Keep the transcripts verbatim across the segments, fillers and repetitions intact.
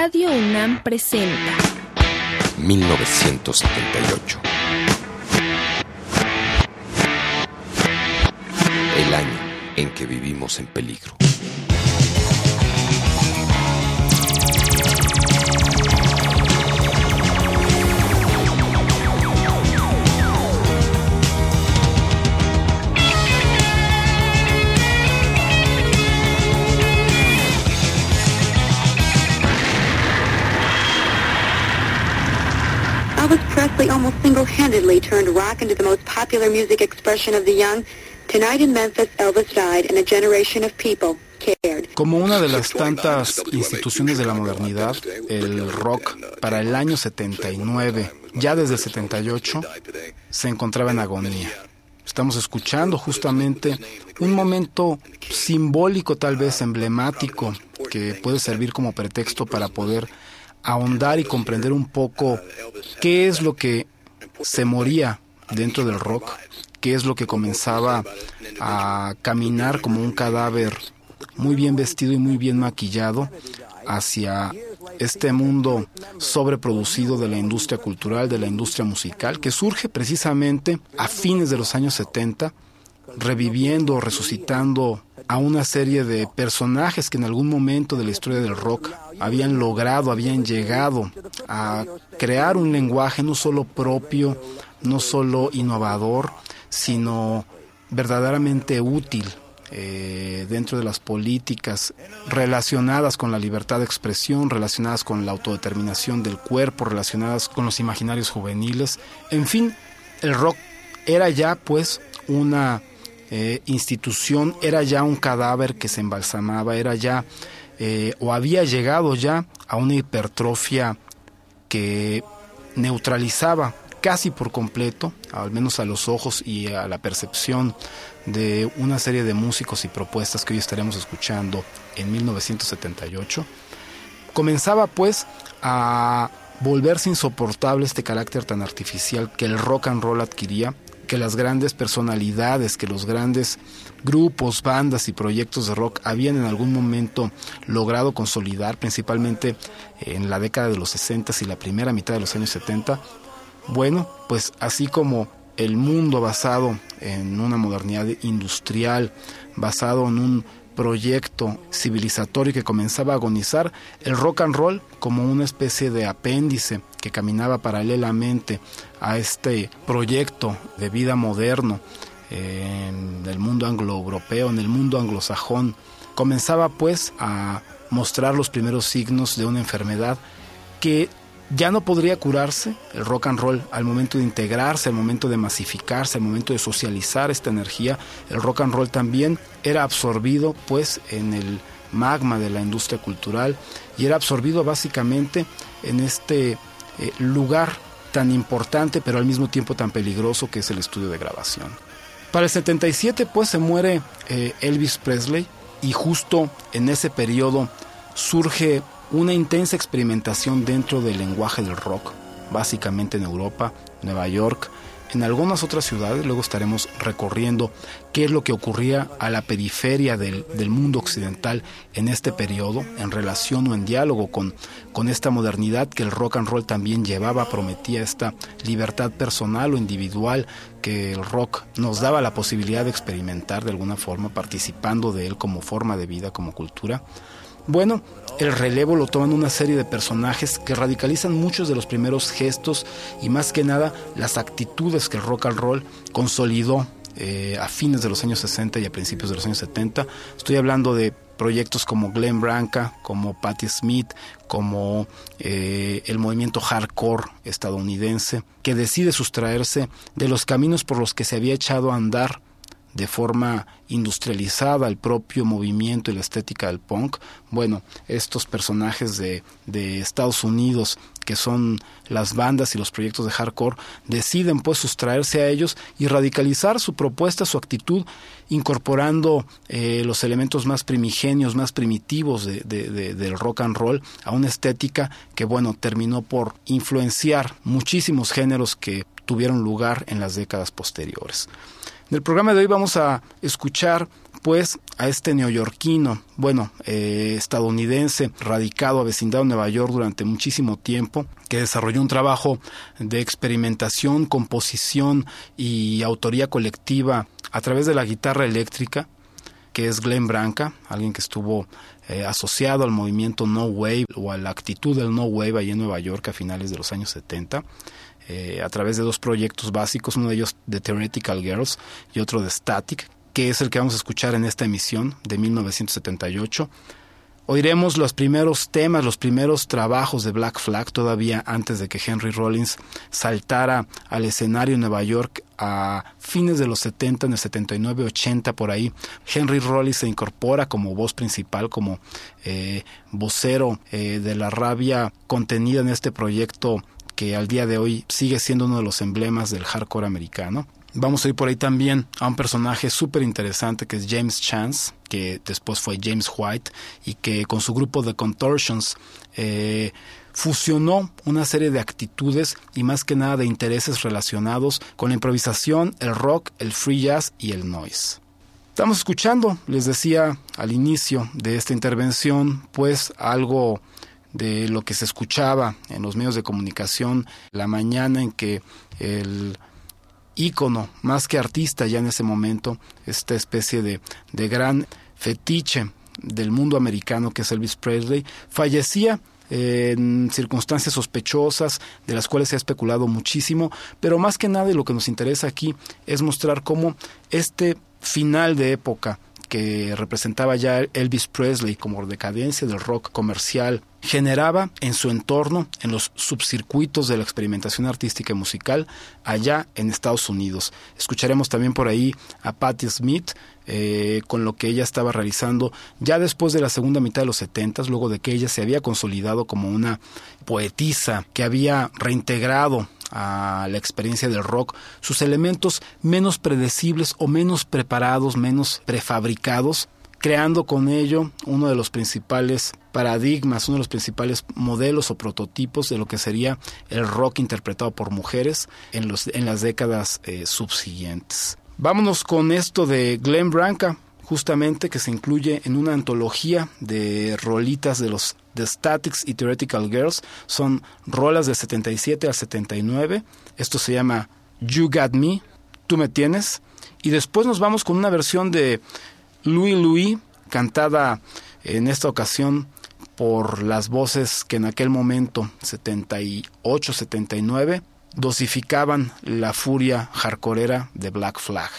Radio UNAM presenta mil novecientos setenta y ocho. El año en que vivimos en peligro. Elvis Presley almost single-handedly turned rock into the most popular music expression of the young. Tonight in Memphis, Elvis died, and a generation of people cared. Como una de las tantas instituciones de la modernidad, el rock para el año setenta y nueve, ya desde el setenta y ocho, se encontraba en agonía. Estamos escuchando justamente un momento simbólico, tal vez emblemático, que puede servir como pretexto para poder ahondar y comprender un poco qué es lo que se moría dentro del rock, qué es lo que comenzaba a caminar como un cadáver muy bien vestido y muy bien maquillado hacia este mundo sobreproducido de la industria cultural, de la industria musical, que surge precisamente a fines de los años setenta, reviviendo, resucitando a una serie de personajes que en algún momento de la historia del rock habían logrado, habían llegado a crear un lenguaje no solo propio, no solo innovador, sino verdaderamente útil eh, dentro de las políticas relacionadas con la libertad de expresión, relacionadas con la autodeterminación del cuerpo, relacionadas con los imaginarios juveniles. En fin, el rock era ya pues una eh, institución, era ya un cadáver que se embalsamaba, era ya eh, o había llegado ya a una hipertrofia que neutralizaba casi por completo, al menos a los ojos y a la percepción de una serie de músicos y propuestas que hoy estaremos escuchando en mil novecientos setenta y ocho. Comenzaba pues a volverse insoportable este carácter tan artificial que el rock and roll adquiría, que las grandes personalidades, que los grandes grupos, bandas y proyectos de rock habían en algún momento logrado consolidar, principalmente en la década de los sesenta y la primera mitad de los años setenta. Bueno, pues así como el mundo basado en una modernidad industrial, basado en un proyecto civilizatorio que comenzaba a agonizar, el rock and roll como una especie de apéndice que caminaba paralelamente a este proyecto de vida moderno en el mundo anglo-europeo, en el mundo anglosajón, comenzaba pues a mostrar los primeros signos de una enfermedad que ya no podría curarse. El rock and roll, al momento de integrarse, al momento de masificarse, al momento de socializar esta energía, el rock and roll también era absorbido pues en el magma de la industria cultural y era absorbido básicamente en este eh, lugar tan importante pero al mismo tiempo tan peligroso que es el estudio de grabación. Para el setenta y siete pues se muere eh, Elvis Presley y justo en ese periodo surge una intensa experimentación dentro del lenguaje del rock, básicamente en Europa, Nueva York, en algunas otras ciudades. Luego estaremos recorriendo qué es lo que ocurría a la periferia del, del mundo occidental en este periodo, en relación o en diálogo con, con esta modernidad que el rock and roll también llevaba, prometía esta libertad personal o individual que el rock nos daba la posibilidad de experimentar de alguna forma, participando de él como forma de vida, como cultura. Bueno, el relevo lo toman una serie de personajes que radicalizan muchos de los primeros gestos y más que nada las actitudes que el rock and roll consolidó eh, a fines de los años sesenta y a principios de los años setenta. Estoy hablando de proyectos como Glenn Branca, como Patti Smith, como eh, el movimiento hardcore estadounidense, que decide sustraerse de los caminos por los que se había echado a andar de forma industrializada el propio movimiento y la estética del punk. Bueno, estos personajes de, de Estados Unidos, que son las bandas y los proyectos de hardcore, deciden pues sustraerse a ellos y radicalizar su propuesta, su actitud, incorporando eh, los elementos más primigenios, más primitivos de, de, de, del rock and roll a una estética que, bueno, terminó por influenciar muchísimos géneros que tuvieron lugar en las décadas posteriores. En el programa de hoy vamos a escuchar pues a este neoyorquino, bueno, eh, estadounidense, radicado, avecindado en Nueva York durante muchísimo tiempo, que desarrolló un trabajo de experimentación, composición y autoría colectiva a través de la guitarra eléctrica, que es Glenn Branca, alguien que estuvo eh, asociado al movimiento No Wave o a la actitud del No Wave allí en Nueva York a finales de los años setenta, eh, a través de dos proyectos básicos, uno de ellos de Theoretical Girls y otro de Static, que es el que vamos a escuchar en esta emisión de mil novecientos setenta y ocho. Oiremos los primeros temas, los primeros trabajos de Black Flag, todavía antes de que Henry Rollins saltara al escenario en Nueva York a fines de los setenta, en el setenta y nueve, ochenta, por ahí. Henry Rollins se incorpora como voz principal, como eh, vocero eh, de la rabia contenida en este proyecto que al día de hoy sigue siendo uno de los emblemas del hardcore americano. Vamos a ir por ahí también a un personaje súper interesante que es James Chance, que después fue James White, y que con su grupo The Contortions eh, fusionó una serie de actitudes y más que nada de intereses relacionados con la improvisación, el rock, el free jazz y el noise. Estamos escuchando, les decía al inicio de esta intervención, pues algo de lo que se escuchaba en los medios de comunicación la mañana en que el ícono, más que artista ya en ese momento, esta especie de, de gran fetiche del mundo americano que es Elvis Presley, fallecía en circunstancias sospechosas de las cuales se ha especulado muchísimo, pero más que nada lo que nos interesa aquí es mostrar cómo este final de época que representaba ya Elvis Presley como decadencia del rock comercial, generaba en su entorno, en los subcircuitos de la experimentación artística y musical, allá en Estados Unidos. Escucharemos también por ahí a Patti Smith, eh, con lo que ella estaba realizando ya después de la segunda mitad de los setentas, luego de que ella se había consolidado como una poetisa que había reintegrado a la experiencia del rock sus elementos menos predecibles o menos preparados, menos prefabricados, creando con ello uno de los principales paradigmas, uno de los principales modelos o prototipos de lo que sería el rock interpretado por mujeres en, los, en las décadas eh, subsiguientes. Vámonos con esto de Glenn Branca, justamente, que se incluye en una antología de rolitas de los The Statics y Theoretical Girls. Son rolas del setenta y siete al setenta y nueve. Esto se llama You Got Me, Tú Me Tienes. Y después nos vamos con una versión de Louie Louie, cantada en esta ocasión por las voces que en aquel momento, setenta y ocho, setenta y nueve, dosificaban la furia hardcoreera de Black Flag.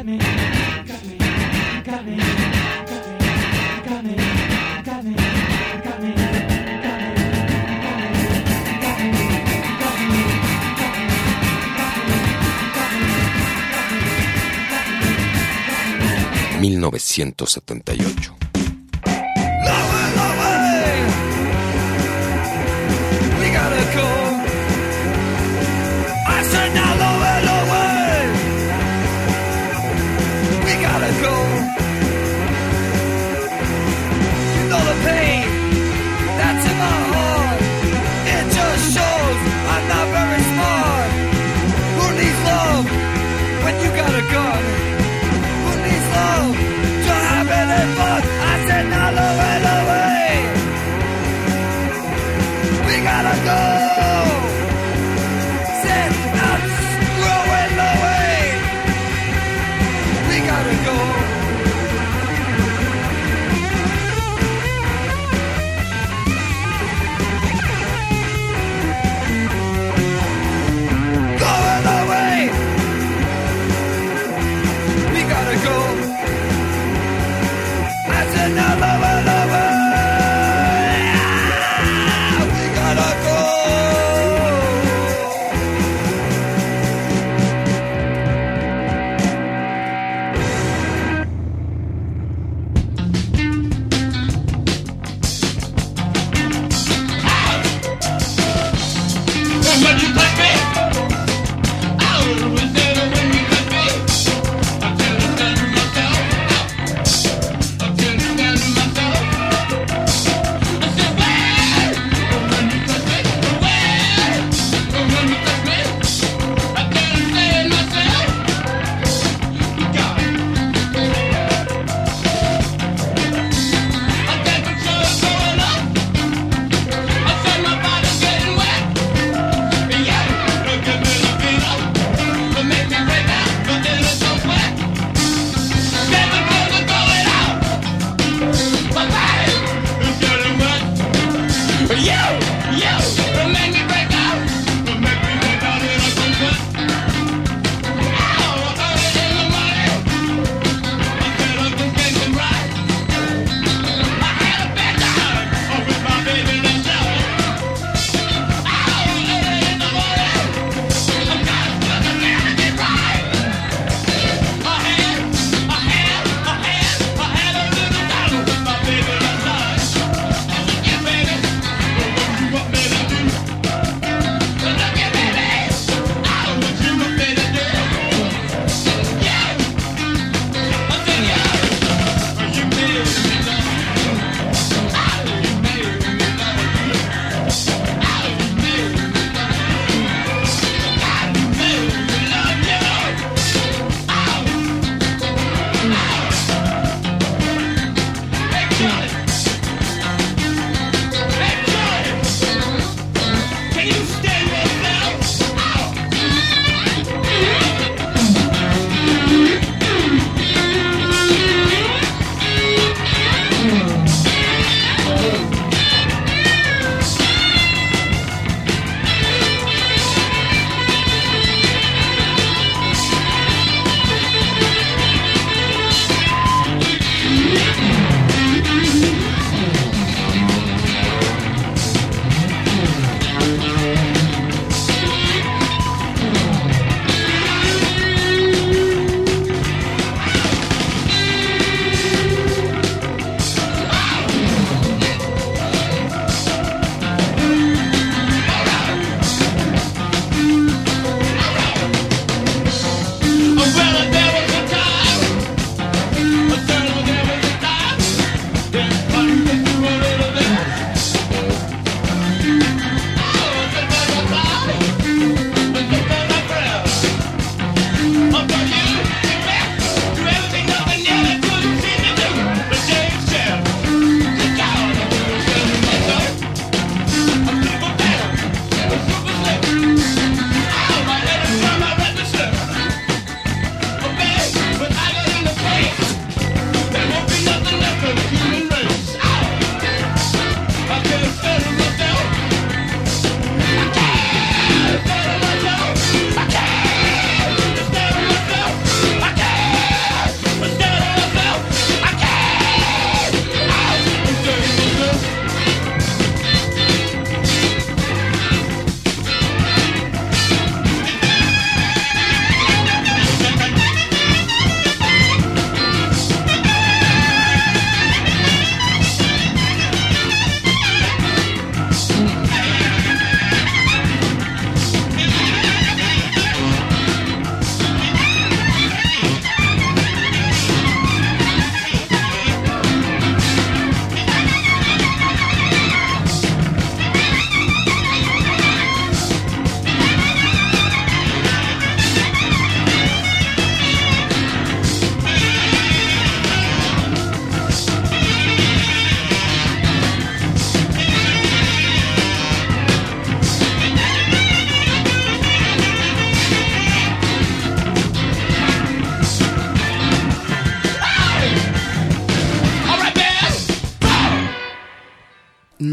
mil novecientos setenta y ocho. When you got a gun, who needs love to have any fun?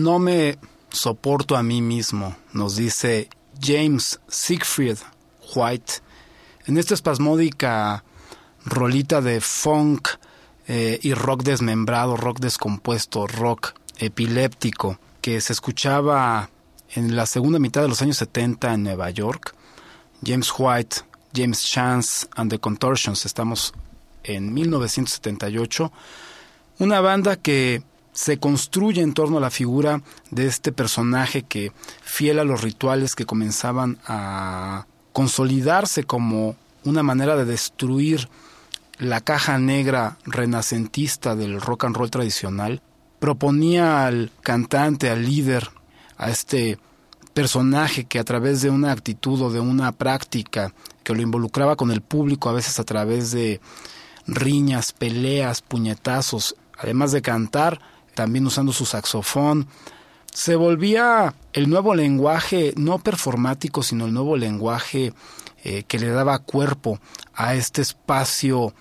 No me soporto a mí mismo, nos dice James Siegfried White, en esta espasmódica rolita de funk eh, y rock desmembrado, rock descompuesto, rock epiléptico, que se escuchaba en la segunda mitad de los años setenta en Nueva York. James White, James Chance and the Contortions, estamos en mil novecientos setenta y ocho, una banda que se construye en torno a la figura de este personaje que, fiel a los rituales que comenzaban a consolidarse como una manera de destruir la caja negra renacentista del rock and roll tradicional, proponía al cantante, al líder, a este personaje que a través de una actitud o de una práctica que lo involucraba con el público, a veces a través de riñas, peleas, puñetazos, además de cantar, también usando su saxofón, se volvía el nuevo lenguaje, no performático, sino el nuevo lenguaje eh, que le daba cuerpo a este espacio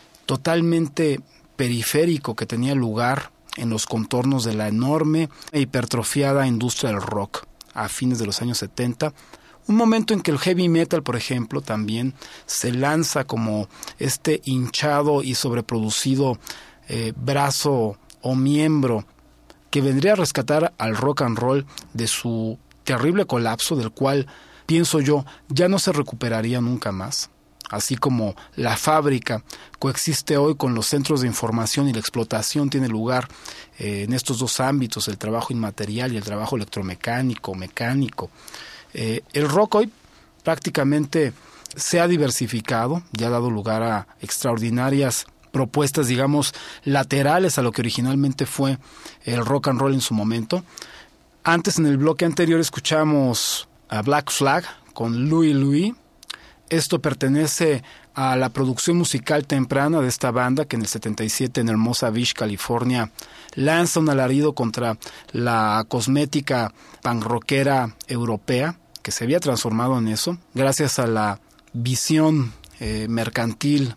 totalmente periférico que tenía lugar en los contornos de la enorme e hipertrofiada industria del rock a fines de los años setenta. Un momento en que el heavy metal, por ejemplo, también se lanza como este hinchado y sobreproducido eh, brazo o miembro que vendría a rescatar al rock and roll de su terrible colapso, del cual, pienso yo, ya no se recuperaría nunca más. Así como la fábrica coexiste hoy con los centros de información y la explotación tiene lugar eh, en estos dos ámbitos, el trabajo inmaterial y el trabajo electromecánico, mecánico. Eh, el rock hoy prácticamente se ha diversificado, ya ha dado lugar a extraordinarias propuestas, digamos, laterales a lo que originalmente fue el rock and roll en su momento. Antes, en el bloque anterior, escuchamos a Black Flag con Louie Louie. Esto pertenece a la producción musical temprana de esta banda que en el setenta y siete en Hermosa Beach, California, lanza un alarido contra la cosmética punk rockera europea, que se había transformado en eso, gracias a la visión eh, mercantil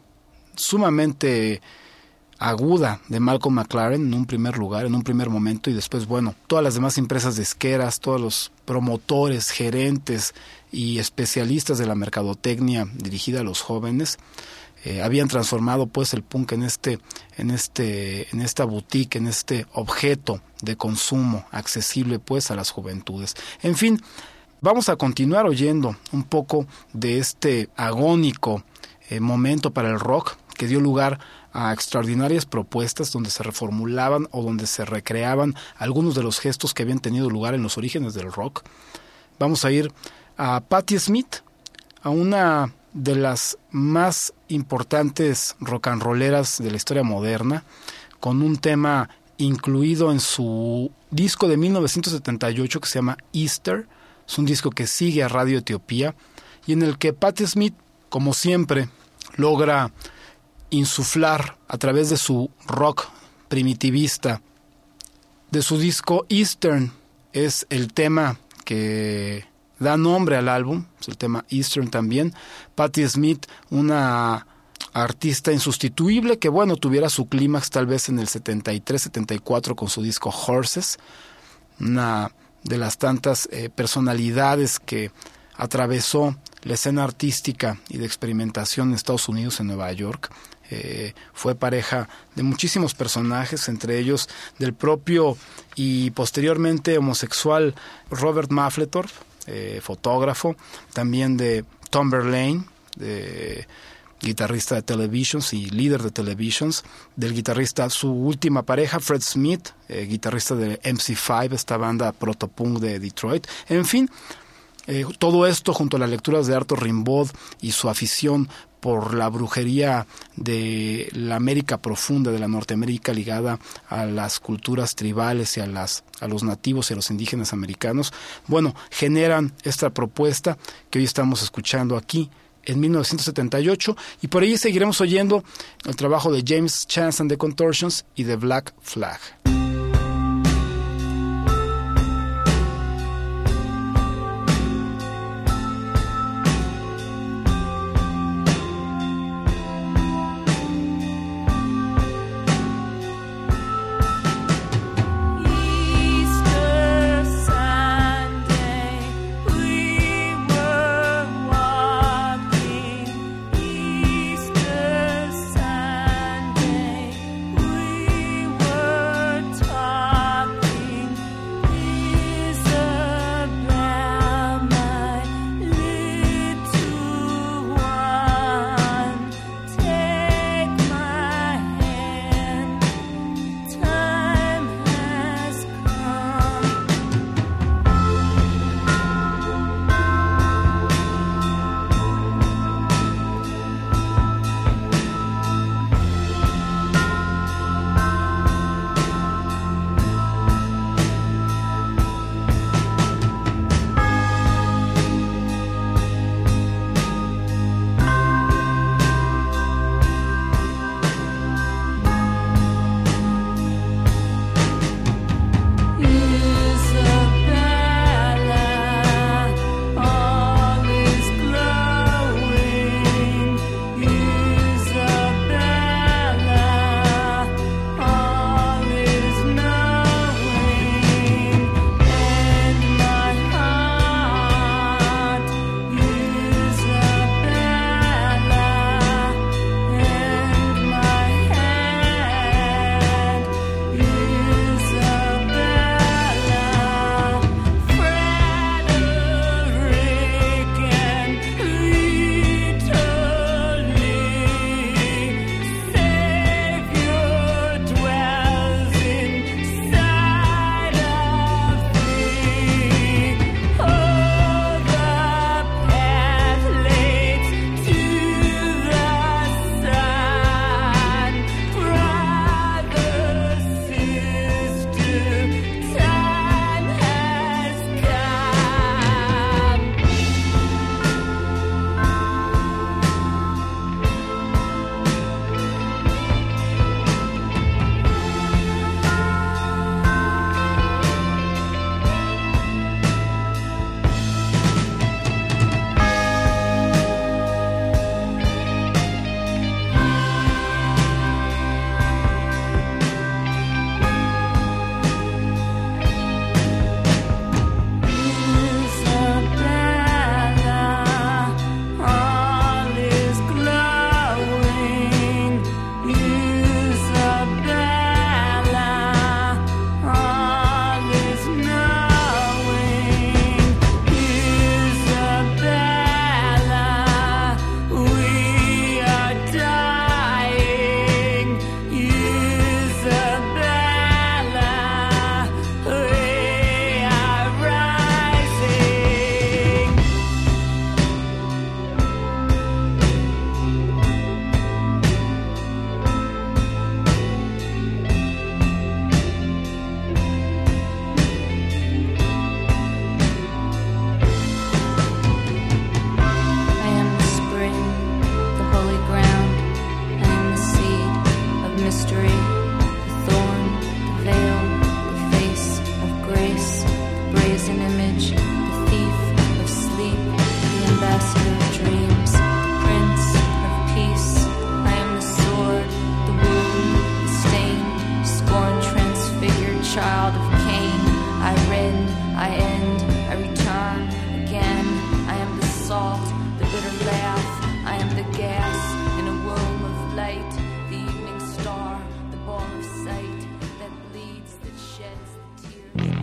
sumamente aguda de Malcolm McLaren en un primer lugar, en un primer momento, y después, bueno, todas las demás empresas disqueras, todos los promotores, gerentes y especialistas de la mercadotecnia dirigida a los jóvenes eh, habían transformado pues el punk en este, en este, en esta boutique, en este objeto de consumo accesible pues a las juventudes. En fin, vamos a continuar oyendo un poco de este agónico eh, momento para el rock, que dio lugar a extraordinarias propuestas donde se reformulaban o donde se recreaban algunos de los gestos que habían tenido lugar en los orígenes del rock. Vamos a ir a Patti Smith, a una de las más importantes rock and rolleras de la historia moderna, con un tema incluido en su disco de mil novecientos setenta y ocho que se llama Easter. Es un disco que sigue a Radio Etiopía y en el que Patti Smith, como siempre, logra insuflar a través de su rock primitivista. De su disco Eastern es el tema que da nombre al álbum, es el tema Eastern también. Patti Smith, una artista insustituible que, bueno, tuviera su clímax tal vez en el setenta y tres setenta y cuatro con su disco Horses, una de las tantas eh, personalidades que atravesó la escena artística y de experimentación en Estados Unidos, en Nueva York. Eh, fue pareja de muchísimos personajes, entre ellos del propio y posteriormente homosexual Robert Mapplethorpe, eh, fotógrafo, también de Tom Verlaine, de guitarrista de Televisions y líder de Televisions, del guitarrista, su última pareja, Fred Smith, eh, guitarrista de M C cinco, esta banda protopunk de Detroit. En fin, eh, todo esto junto a las lecturas de Arthur Rimbaud y su afición por la brujería de la América profunda, de la Norteamérica ligada a las culturas tribales y a, las, a los nativos y a los indígenas americanos, bueno, generan esta propuesta que hoy estamos escuchando aquí en mil novecientos setenta y ocho, y por ahí seguiremos oyendo el trabajo de James Chance and the Contortions y de Black Flag. Easter ground. I am the seed of mystery, the thorn, the veil, the face of grace, the brazen image, the thief of sleep, the ambassador of dreams, the prince of peace. I am the sword, the wound, the stain, scorn transfigured child of Cain. I rend, I end, I return again. I am the salt, the bitter laugh. I am the gas in a womb of light, the evening star, the ball of sight that bleeds, that sheds the tears.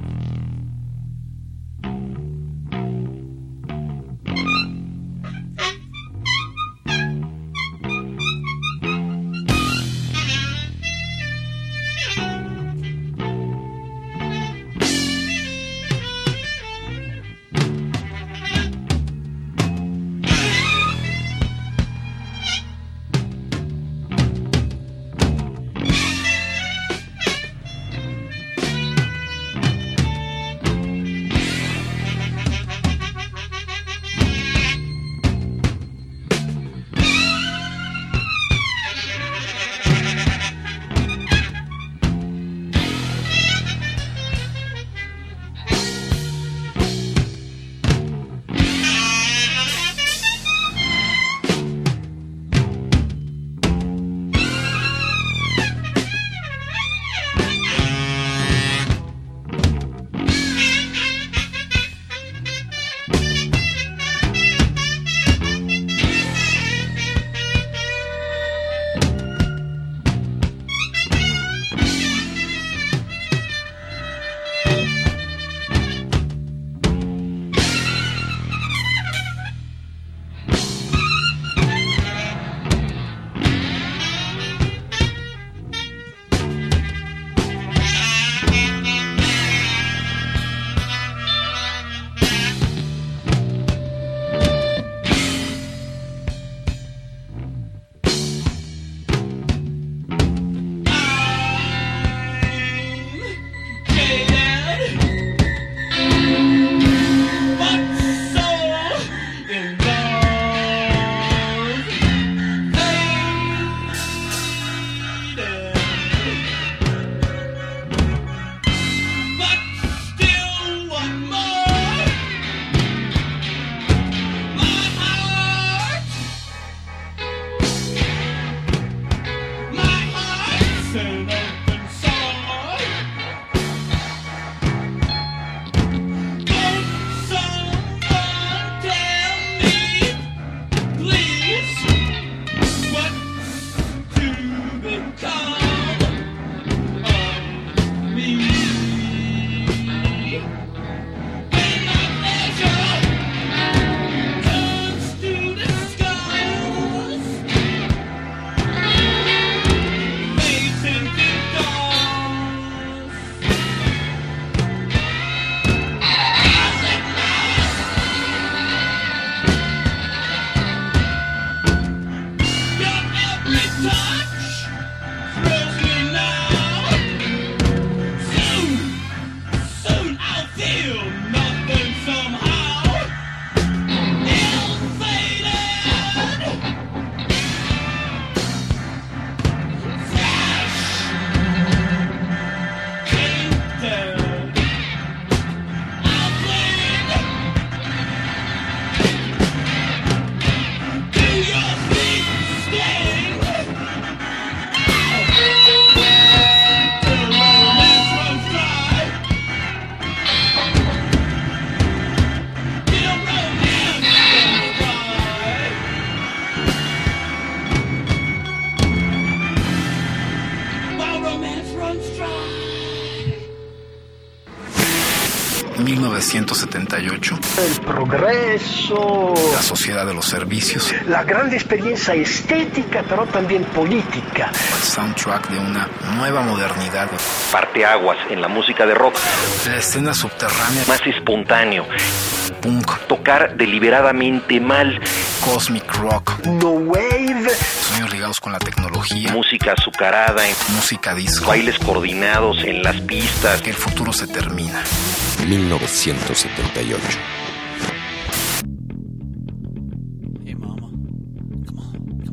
mil novecientos setenta y ocho. El progreso. La sociedad de los servicios. La gran experiencia estética, pero también política. El soundtrack de una nueva modernidad. Parteaguas en la música de rock. La escena subterránea. Más espontáneo. Punk. Tocar deliberadamente mal. Cosmic rock. No wave. Sonidos ligados con la tecnología. Música azucarada. Música disco. Bailes coordinados en las pistas. Que el futuro se termina. mil novecientos setenta y ocho. Hey mama, come on,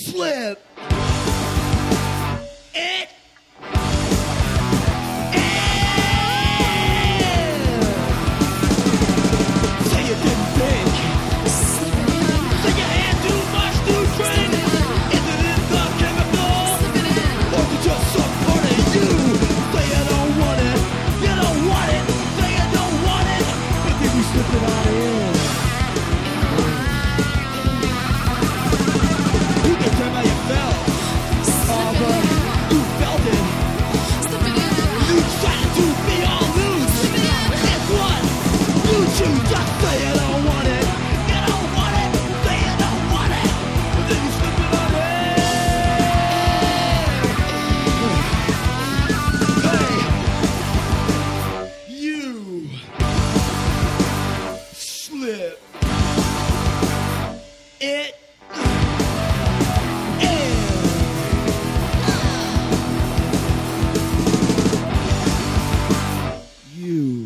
slip it. Say you didn't think. Say you had too much to drink. Is it in the chemical? Or is it just some part of you? Say you don't want it. You don't want it. Say you don't want it. But then you slip it on in. You can tell how you felt. Oh, but you felt it. You tried to be all loose. Guess what? You choose just say you don't want it. You don't want it. Say you don't want it. But then you slip it on in. Hey, you slip it. You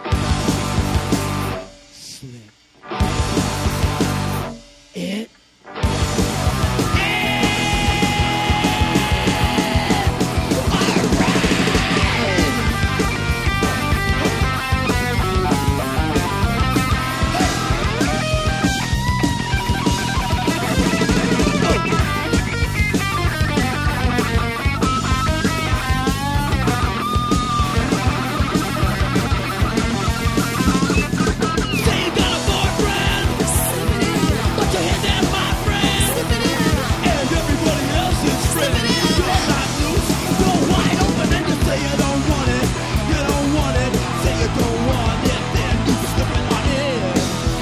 slip it. Say you got a boyfriend, but you hit that my friend, and everybody else's friend. You're not loose, you're wide open, and you say you don't want it. You don't want it. Say you don't want it, then you slip it on in.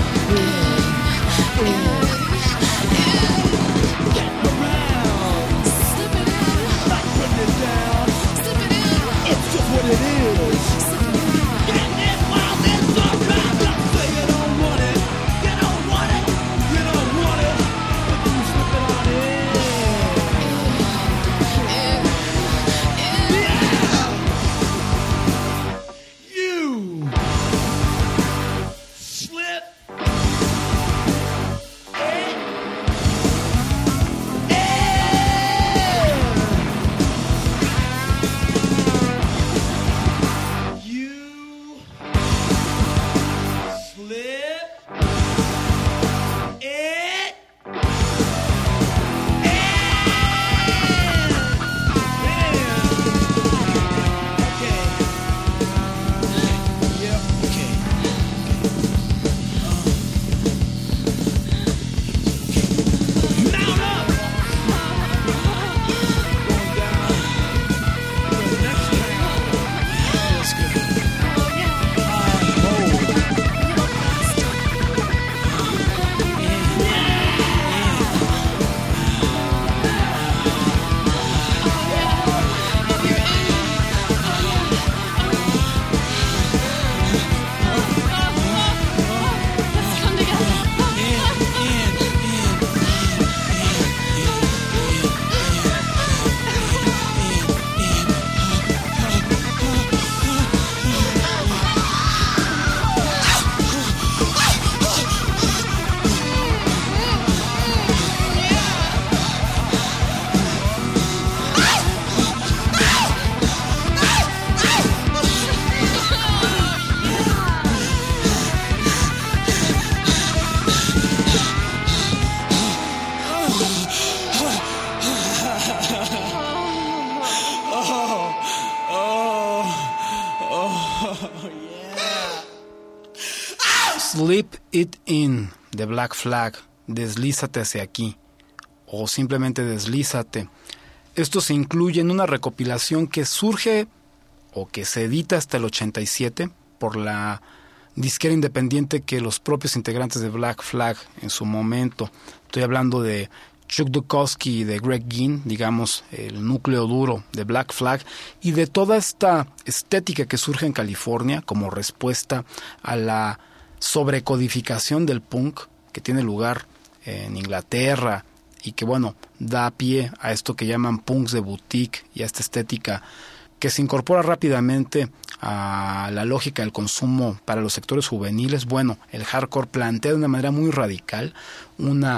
Get around, not putting it down. It's just what it is. Getting it while it's around. Just say you don't want it. You don't want it. You don't want it. But then you slip it on in. Yeah. You slip it. You slip it. Okay. Yep. Okay. Mount up. Going down. The next round. Let's go. Slip It In, de Black Flag, deslízate hacia aquí, o simplemente deslízate. Esto se incluye en una recopilación que surge, o que se edita hasta el ochenta y siete, por la disquera independiente que los propios integrantes de Black Flag en su momento, estoy hablando de Chuck Dukowski y de Greg Ginn, digamos, el núcleo duro de Black Flag, y de toda esta estética que surge en California como respuesta a la sobrecodificación del punk que tiene lugar en Inglaterra y que, bueno, da pie a esto que llaman punks de boutique y a esta estética que se incorpora rápidamente a la lógica del consumo para los sectores juveniles. Bueno, el hardcore plantea de una manera muy radical una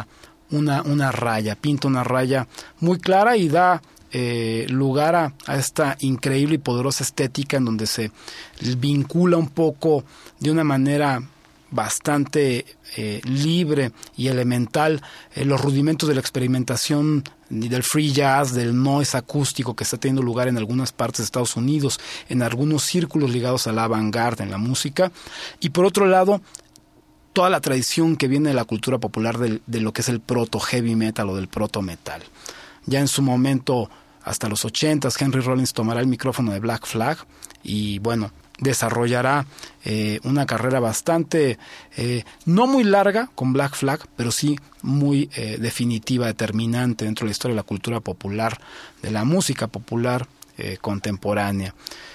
una, una raya, pinta una raya muy clara y da eh, lugar a, a esta increíble y poderosa estética en donde se vincula un poco de una manera bastante eh, libre y elemental eh, los rudimentos de la experimentación del free jazz, del noise acústico que está teniendo lugar en algunas partes de Estados Unidos, en algunos círculos ligados a la avant-garde en la música, y por otro lado toda la tradición que viene de la cultura popular de, de lo que es el proto heavy metal o del proto metal. Ya en su momento, hasta los ochentas, Henry Rollins tomará el micrófono de Black Flag y bueno, desarrollará eh, una carrera bastante, eh, no muy larga con Black Flag, pero sí muy eh, definitiva, determinante dentro de la historia de la cultura popular, de la música popular eh, contemporánea.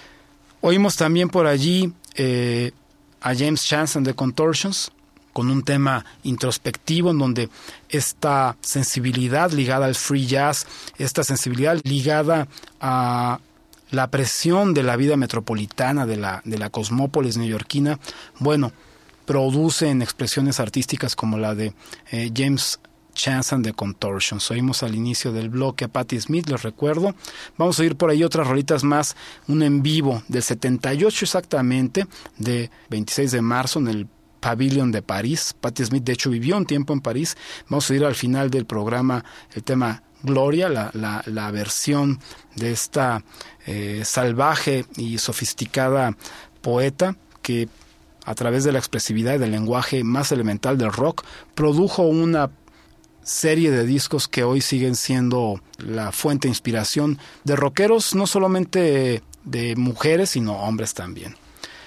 Oímos también por allí eh, a James Chance and the Contortions, con un tema introspectivo en donde esta sensibilidad ligada al free jazz, esta sensibilidad ligada a la presión de la vida metropolitana, de la, de la cosmópolis neoyorquina, bueno, produce en expresiones artísticas como la de eh, James Chance and the Contortions. Oímos al inicio del bloque a Patti Smith, les recuerdo. Vamos a oír por ahí otras rolitas más, un en vivo del setenta y ocho exactamente, de veintiséis de marzo en el Pavilion de París. Patti Smith de hecho vivió un tiempo en París. Vamos a oír al final del programa el tema Gloria, la, la, la versión de esta eh, salvaje y sofisticada poeta que a través de la expresividad y del lenguaje más elemental del rock produjo una serie de discos que hoy siguen siendo la fuente de inspiración de rockeros, no solamente de mujeres, sino hombres también.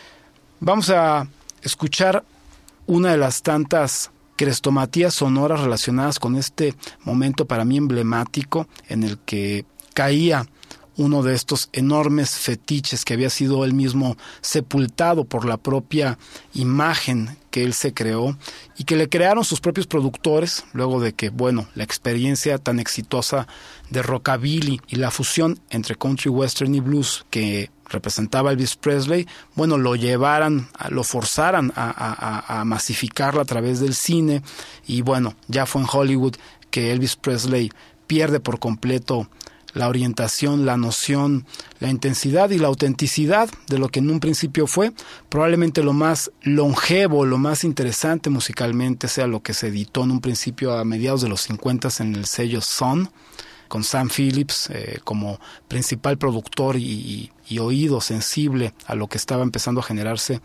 Vamos a escuchar una de las tantas crestomatías sonoras relacionadas con este momento para mí emblemático en el que caía uno de estos enormes fetiches que había sido él mismo sepultado por la propia imagen que él se creó y que le crearon sus propios productores luego de que, bueno, la experiencia tan exitosa de rockabilly y la fusión entre country, western y blues que representaba Elvis Presley, bueno, lo llevaran, lo forzaran a, a, a masificarlo a través del cine y bueno, ya fue en Hollywood que Elvis Presley pierde por completo la orientación, la noción, la intensidad y la autenticidad de lo que en un principio fue probablemente lo más longevo, lo más interesante musicalmente, sea lo que se editó en un principio a mediados de los cincuenta en el sello Sun, con Sam Phillips eh, como principal productor y, y, y oído sensible a lo que estaba empezando a generarse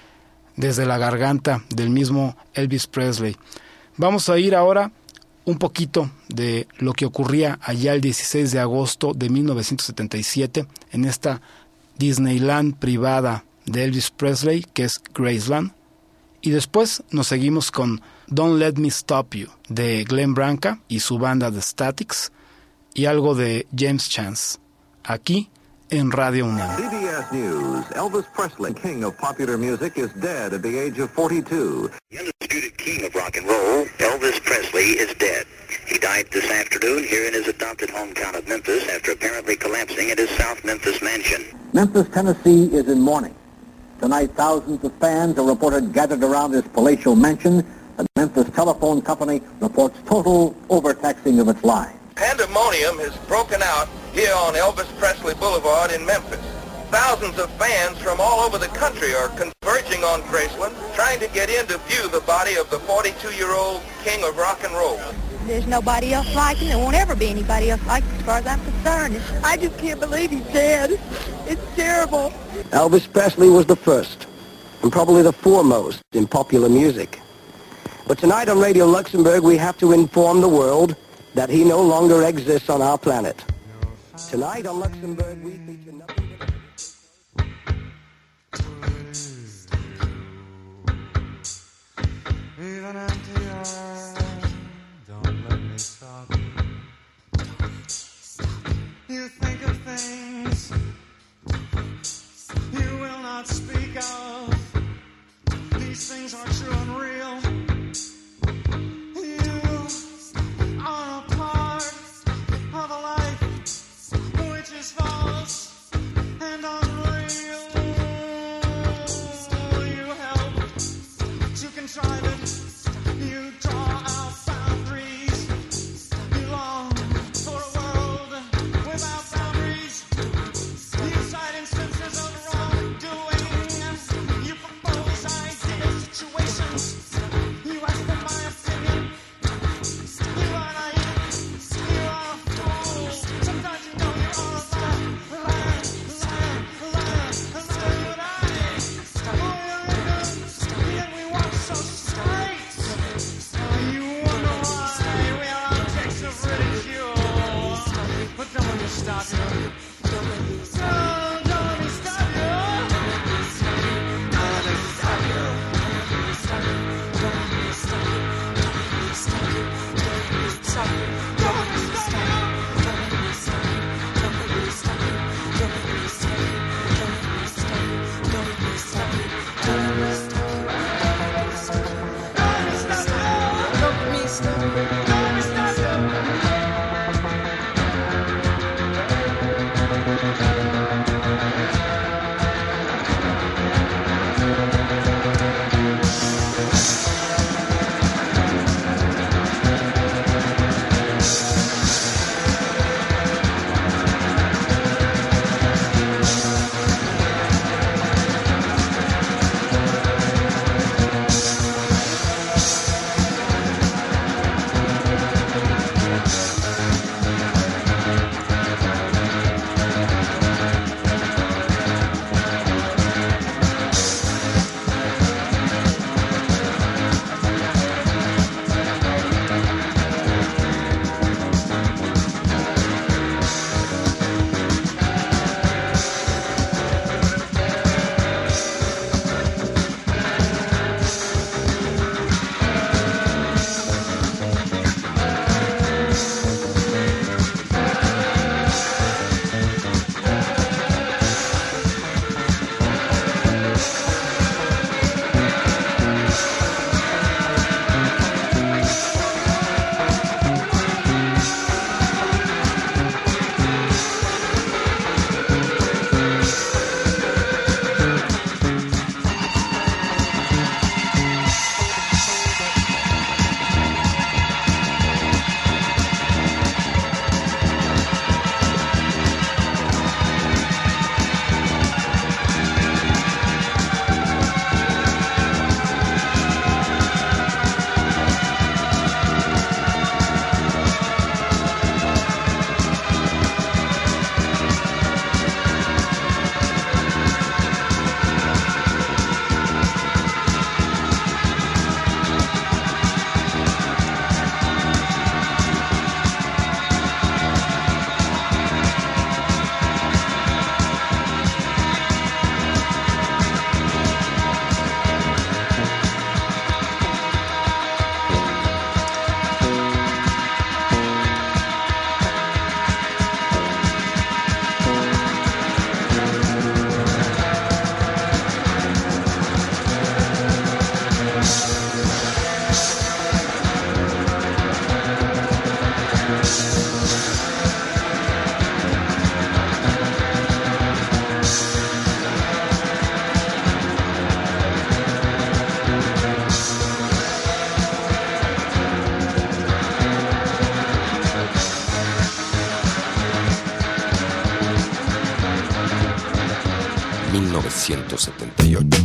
desde la garganta del mismo Elvis Presley. Vamos a ir ahora un poquito de lo que ocurría allá el dieciséis de agosto de mil novecientos setenta y siete en esta Disneyland privada de Elvis Presley, que es Graceland, y después nos seguimos con Don't Let Me Stop You de Glenn Branca y su banda The Statics, y algo de James Chance, aquí en Radio UNAM. C B S News, Elvis Presley, king of popular music, is dead at the age of forty-two. The undisputed king of rock and roll, Elvis Presley, is dead. He died this afternoon here in his adopted hometown of Memphis after apparently collapsing at his South Memphis mansion. Memphis, Tennessee is in mourning. Tonight, thousands of fans are reported gathered around his palatial mansion. The Memphis Telephone Company reports total overtaxing of its line. Pandemonium has broken out here on Elvis Presley Boulevard in Memphis. Thousands of fans from all over the country are converging on Graceland, trying to get in to view the body of the forty-two-year-old king of rock and roll. There's nobody else like him. There won't ever be anybody else like him as far as I'm concerned. I just can't believe he's dead. It's terrible. Elvis Presley was the first, and probably the foremost in popular music. But tonight on Radio Luxembourg, we have to inform the world that he no longer exists on our planet. Tonight on Luxembourg, we feature nothing but... Even empty eyes, don't let me stop you. You think of things you will not speak of. These things are true and real. False and unreal. You help to contrive it. You draw out boundaries mil novecientos setenta y ocho.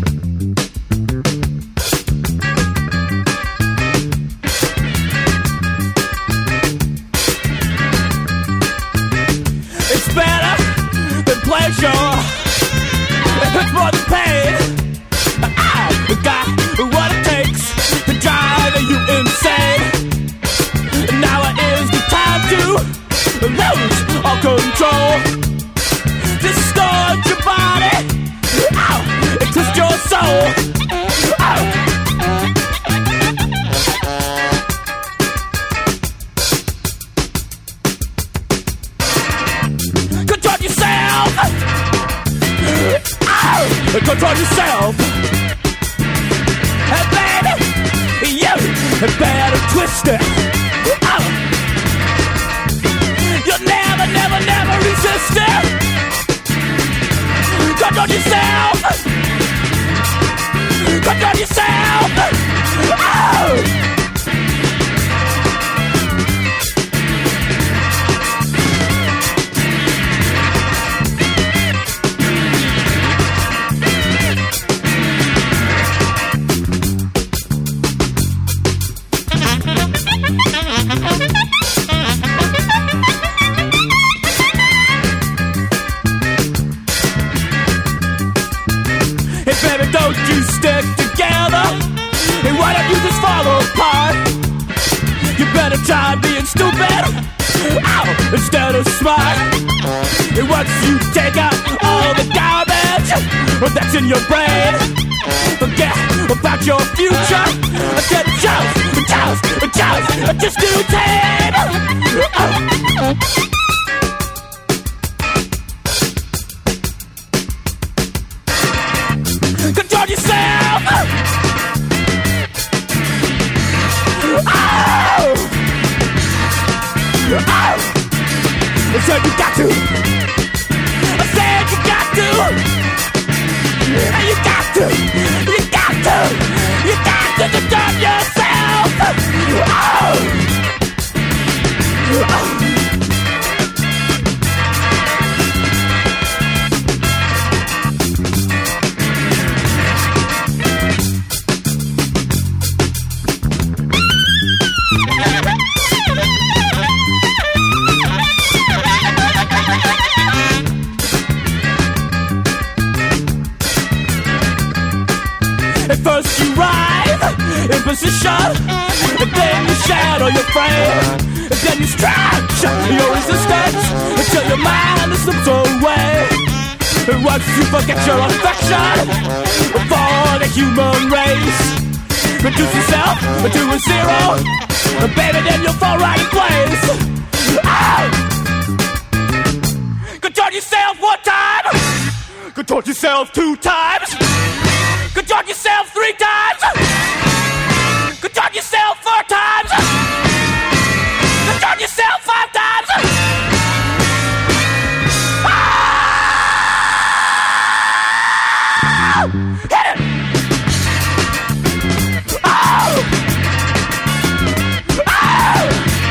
It's better than pleasure. It's more than pain. I've got what it takes to drive you insane. Now is the time to lose all control. Distort your body, ow, and twist your soul. Ow. Control yourself. Ow. Control yourself. Hey baby, you better twist it. Ow. You'll never, never, never resist it. Control yourself. Control yourself. Ow. Hey baby, don't you stick together. And why don't you just fall apart? You better try being stupid, ow, instead of smart. And once you take out all the garbage that's in your brain, forget about your future. Get just, just, just, just do tame. Oh. Control yourself. Oh. Oh. I said you got to. I said you got to. You got to. You got to. You got to control yourself. Oh. Oh. At first you rise in position, and then you shadow your frame, and then you stretch your resistance until your mind is slipped away. And once you forget your affection for the human race, reduce yourself to a zero, and baby, then you'll fall right in place. Oh! Control yourself one time, control yourself two times. Control yourself three times. Control yourself four times. Control yourself five times. Ah! Hit it. Oh! Oh!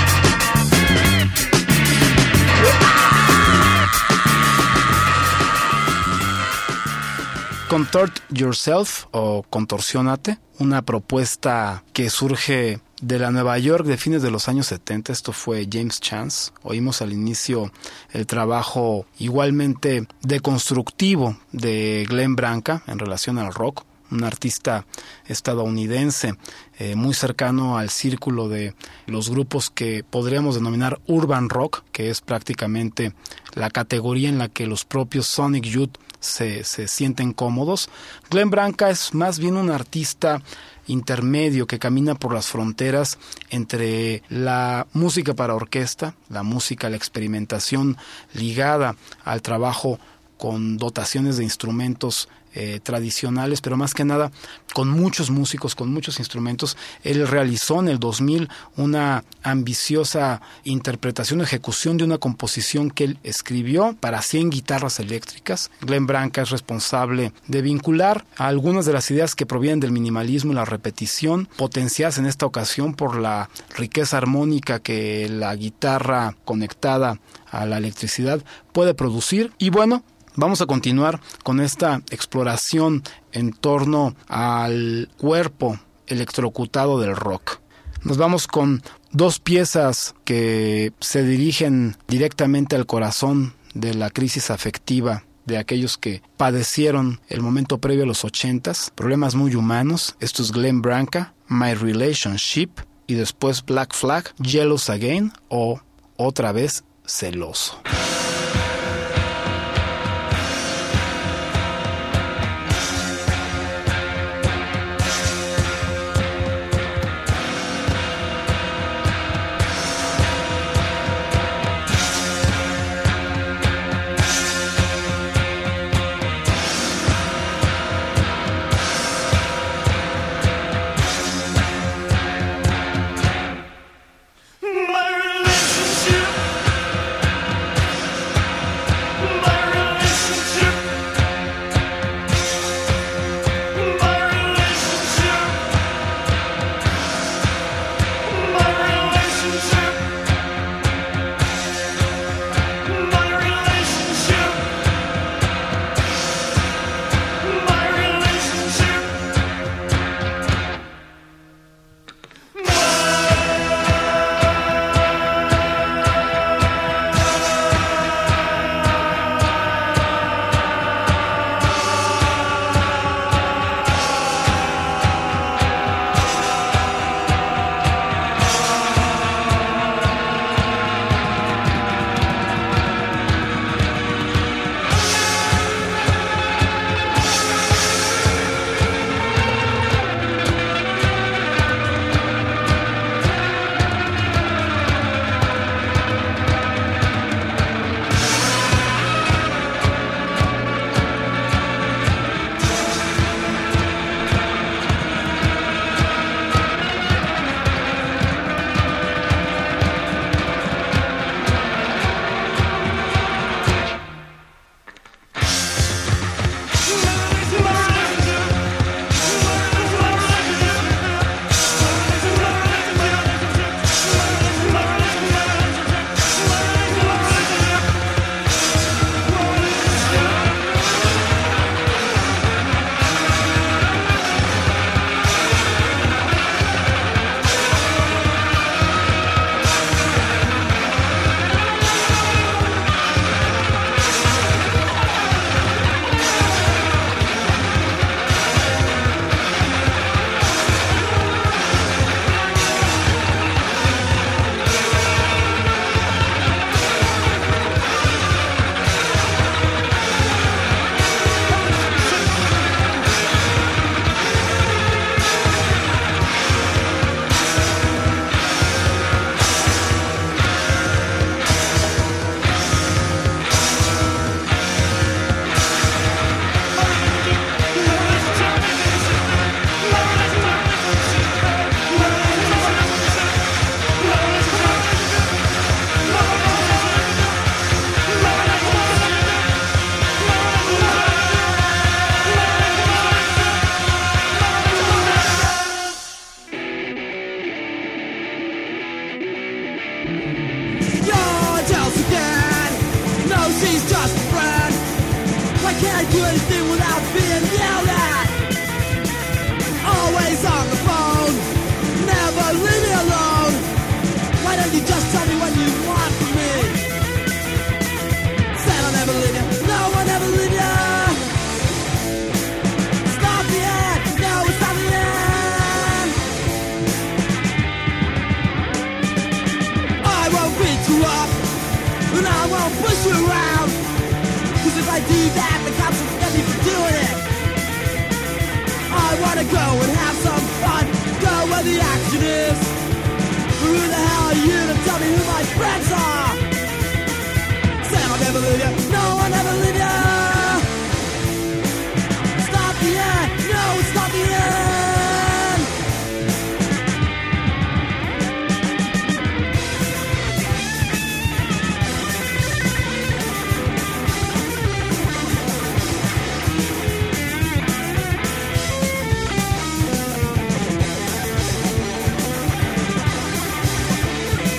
Contort Yourself o Contorsiónate, una propuesta que surge de la Nueva York de fines de los años setenta. Esto fue James Chance. Oímos al inicio el trabajo igualmente deconstructivo de Glenn Branca en relación al rock, un artista estadounidense eh, muy cercano al círculo de los grupos que podríamos denominar urban rock, que es prácticamente la categoría en la que los propios Sonic Youth se, se sienten cómodos. Glenn Branca es más bien un artista intermedio que camina por las fronteras entre la música para orquesta, la música, la experimentación ligada al trabajo con dotaciones de instrumentos eh, tradicionales, pero más que nada con muchos músicos, con muchos instrumentos. Él realizó en el dos mil una ambiciosa interpretación, ejecución de una composición que él escribió para cien guitarras eléctricas. Glenn Branca es responsable de vincular a algunas de las ideas que provienen del minimalismo y la repetición, potenciadas en esta ocasión por la riqueza armónica que la guitarra conectada a la electricidad puede producir. Y bueno, Vamos a continuar con esta exploración en torno al cuerpo electrocutado del rock. Nos vamos con dos piezas que se dirigen directamente al corazón de la crisis afectiva de aquellos que padecieron el momento previo a los ochentas, problemas muy humanos. Esto es Glenn Branca, My Relationship, y después Black Flag, Jealous Again, o otra vez celoso.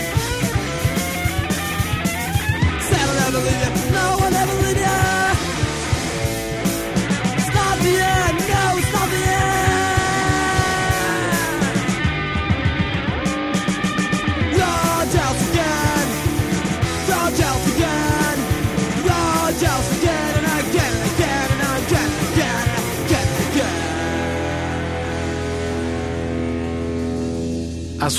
No one ever leave ya.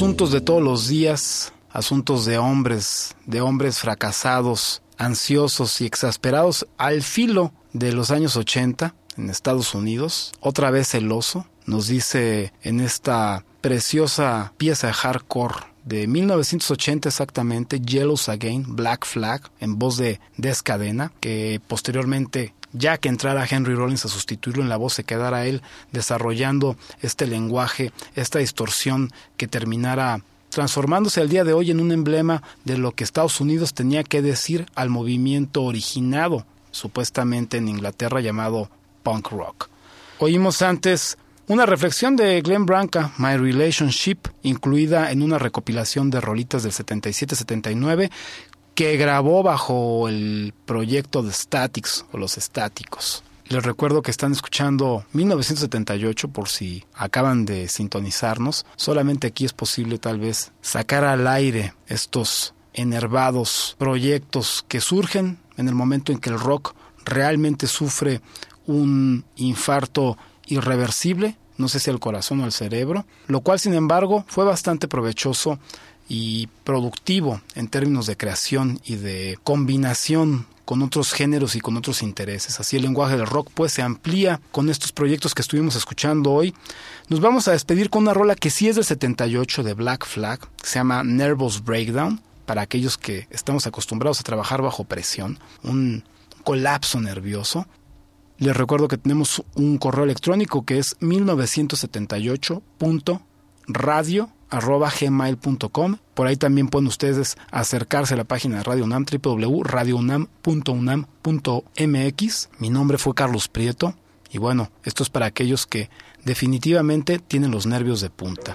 asuntos de todos los días, asuntos de hombres, de hombres fracasados, ansiosos y exasperados al filo de los años ochenta en Estados Unidos. Otra vez celoso, nos dice en esta preciosa pieza de hardcore de mil novecientos ochenta exactamente, Yellows Again, Black Flag, en voz de Des Cadena, que posteriormente, ya que entrara Henry Rollins a sustituirlo en la voz, se quedara él desarrollando este lenguaje, esta distorsión que terminara transformándose al día de hoy en un emblema de lo que Estados Unidos tenía que decir al movimiento originado, supuestamente en Inglaterra, llamado punk rock. Oímos antes una reflexión de Glenn Branca, My Relationship, incluida en una recopilación de rolitas del setenta y siete setenta y nueve, que grabó bajo el proyecto de Statics o los Estáticos. Les recuerdo que están escuchando mil novecientos setenta y ocho por si acaban de sintonizarnos. Solamente aquí es posible tal vez sacar al aire estos enervados proyectos que surgen en el momento en que el rock realmente sufre un infarto irreversible, no sé si al corazón o al cerebro, lo cual sin embargo fue bastante provechoso y productivo en términos de creación y de combinación con otros géneros y con otros intereses. Así el lenguaje del rock pues se amplía con estos proyectos que estuvimos escuchando hoy. Nos vamos a despedir con una rola que sí es del setenta y ocho de Black Flag, que se llama Nervous Breakdown, para aquellos que estamos acostumbrados a trabajar bajo presión, un colapso nervioso. Les recuerdo que tenemos un correo electrónico que es mil novecientos setenta y ocho punto radio arroba gmail punto com. Por ahí también pueden ustedes acercarse a la página de Radio UNAM, doble u doble u doble u punto radio unam punto unam punto m x. Mi nombre fue Carlos Prieto y bueno, esto es para aquellos que definitivamente tienen los nervios de punta.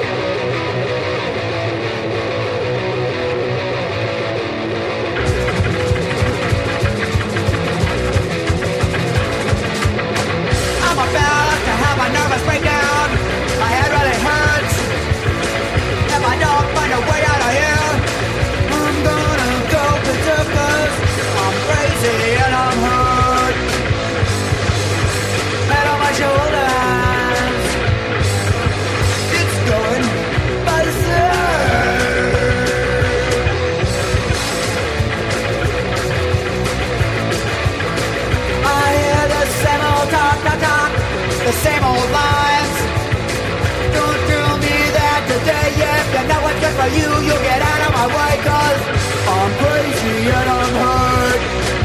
The same old lines. Don't tell me that today. If you know what's good for you, you'll get out of my way. Cause I'm crazy and I'm hurt.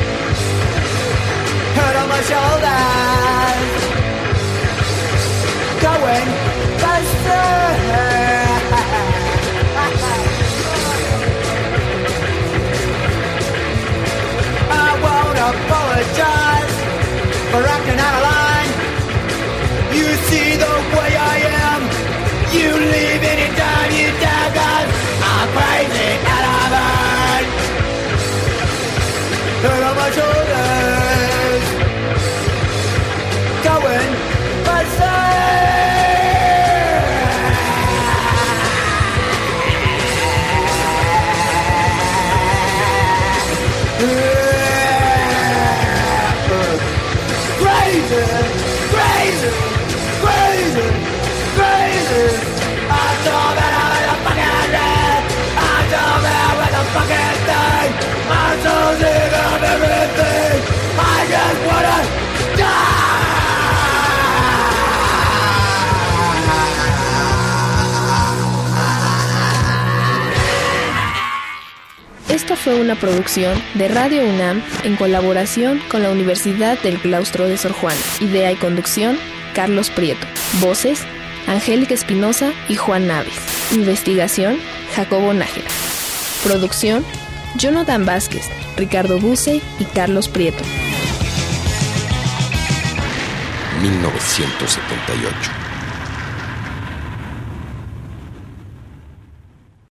Hurt on my shoulders. Going faster. I won't apologize for acting out of line. You see the way I am. You leave anytime you tell, cause I'm crazy and I'm hurt. Hurt on my shoulders. Going faster. Crazy, crazy. Crazy, crazy. I'm so bad with a fucking red. I'm so bad with a fucking thing. I'm so sick of everything. I just wanna die. Esta fue una producción de Radio UNAM en colaboración con la Universidad del Claustro de Sor Juana. Idea y conducción, Carlos Prieto. Voces, Angélica Espinosa y Juan Naves. Investigación, Jacobo Nájera. Producción, Jonathan Vázquez, Ricardo Buce y Carlos Prieto. mil novecientos setenta y ocho.